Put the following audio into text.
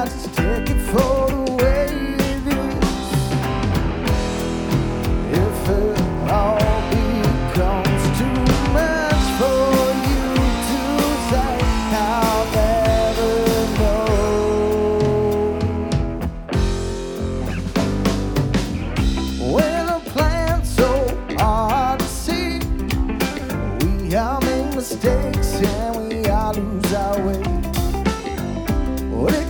I just take it for the way it is. If it all becomes too much for you to say, I'll never know. When a plan's so hard to see, we all make mistakes and we all lose our way. What it